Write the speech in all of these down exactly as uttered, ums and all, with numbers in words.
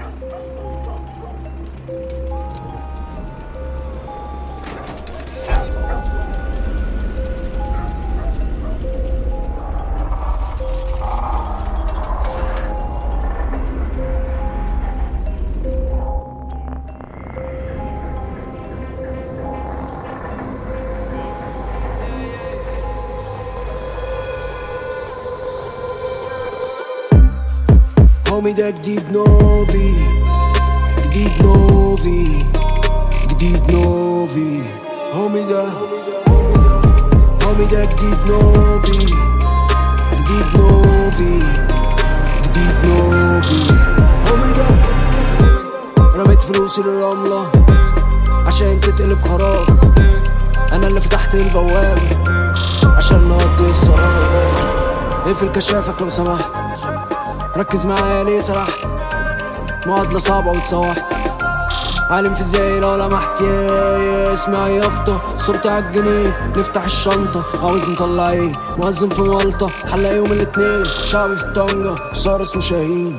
هومي ده جديد نوفي، جديد نوفي، جديد نوفي. هومي ده هومي ده جديد نوفي، جديد نوفي، جديد نوفي. هومي ده رميت فلوسي للرملة عشان تتقلب خراب. انا اللي فتحت البوابة عشان نقضي السراب. اقفل كشافك لو سمحت، ركز معايا ليه سرحت. معادلة صعبة واتسوحت، عالم فيزيائي لو لمحت. يا يا اسمعي يافطة، صورتي عالجنيه. نفتح الشنطة، عاوز نطلع ايه؟ مؤذن في مالطة، حلقة يوم الاتنين. شعبي في الطنجة، صار اسمه شاهين.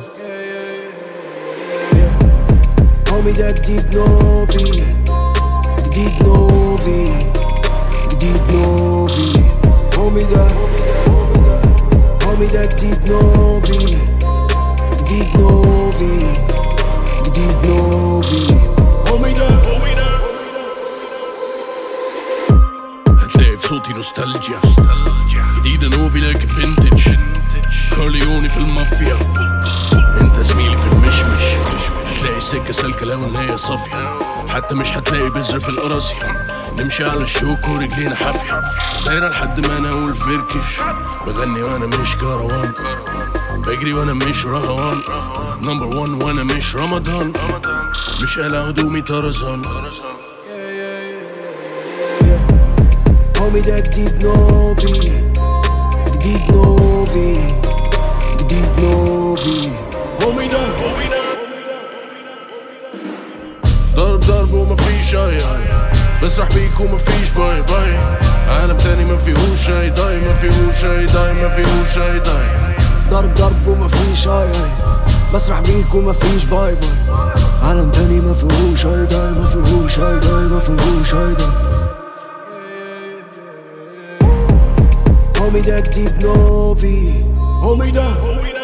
هومي ده جديد نوفي، جديد نوفي، جديد نوفي. هومي ده هومي ده جديد نوفي، جديد نوفي، جديد نوفي. هومي ده هتلاقي في صوتي نوستالجيا، جديدة نوفي لكن فينتج. كارليوني في المافيا، انت زميلي في المشمش. هتلاقي السكة سالكة لو ان هي صافية، حتى مش هتلاقي بذر في القراصية. نمشي على الشوك ورجلينا حافية، دايرة لحد ما انا اقول فركش. بغني وانا مش كروان، بجري وانا مش رهوان. نمبر وان وانا مش رمضان، مش قلع هدومي طرزان. هومي ده جديد نوفي، جديد نوفي، جديد نوفي. هومي ده ضرب ضرب ومفيش اي اي، بسرح بيك ومفيش باي باي. عالم تاني مفيهوش اي داي، مفيهوش اي داي، مفيهوش اي داي. ضرب ضرب ومفيش اي اي، بسرح بيك ومفيش باي باي. عالم تاني مفيهوش اي داي، مفيهوش اي داي، مفيهوش اي داي. هومي ده جديد نوفي، هومي ده